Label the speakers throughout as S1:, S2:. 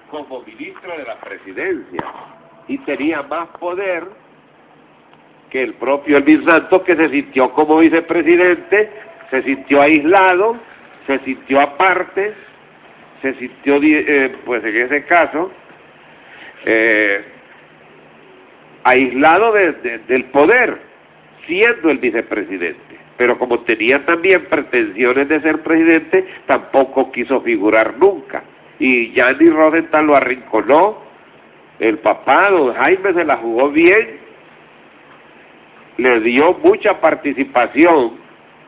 S1: como ministro de la presidencia y tenía más poder que el propio Elvin Santos, que se sintió como vicepresidente, se sintió aislado, se sintió aparte, se sintió, pues en ese caso, aislado del poder, siendo el vicepresidente. Pero como tenía también pretensiones de ser presidente, tampoco quiso figurar nunca. Y Gianni Rosenthal lo arrinconó, el papá, don Jaime, se la jugó bien, le dio mucha participación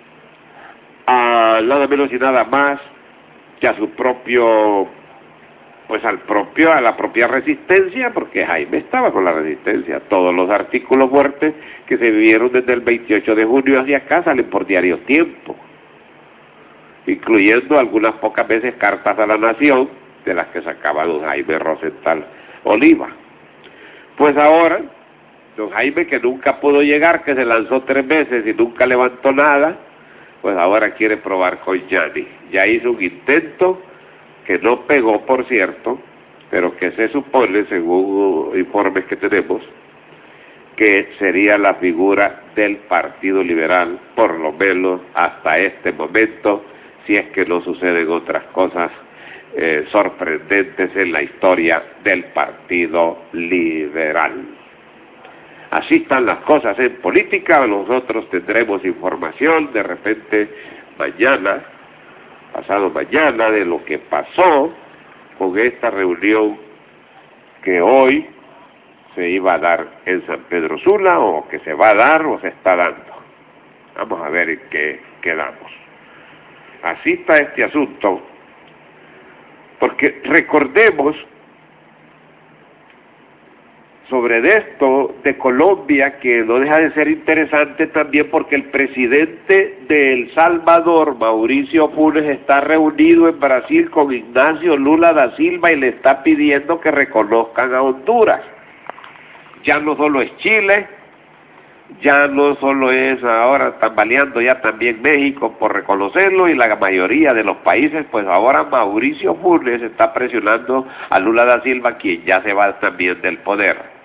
S1: a nada menos y nada más que a su propio, pues a la propia resistencia, porque Jaime estaba con la resistencia. Todos los artículos fuertes que se vivieron desde el 28 de junio hacia acá salen por Diario Tiempo, incluyendo algunas pocas veces cartas a la Nación, de las que sacaba don Jaime Rosenthal Oliva. Pues ahora, don Jaime, que nunca pudo llegar, que se lanzó 3 veces y nunca levantó nada, pues ahora quiere probar con Gianni. Ya hizo un intento que no pegó, por cierto, pero que se supone, según informes que tenemos, que sería la figura del Partido Liberal, por lo menos hasta este momento, si es que no suceden otras cosas sorprendentes en la historia del Partido Liberal. Así están las cosas en política. Nosotros tendremos información de repente mañana, pasado mañana, de lo que pasó con esta reunión que hoy se iba a dar en San Pedro Sula, o que se va a dar o se está dando. Vamos a ver en qué quedamos. Así está este asunto, porque recordemos sobre esto de Colombia, que no deja de ser interesante también porque el presidente de El Salvador, Mauricio Funes, está reunido en Brasil con Ignacio Lula da Silva y le está pidiendo que reconozcan a Honduras. Ya no solo es Chile, ya no solo es, ahora tambaleando ya también México por reconocerlo, y la mayoría de los países, pues ahora Mauricio Funes está presionando a Lula da Silva, quien ya se va también del poder.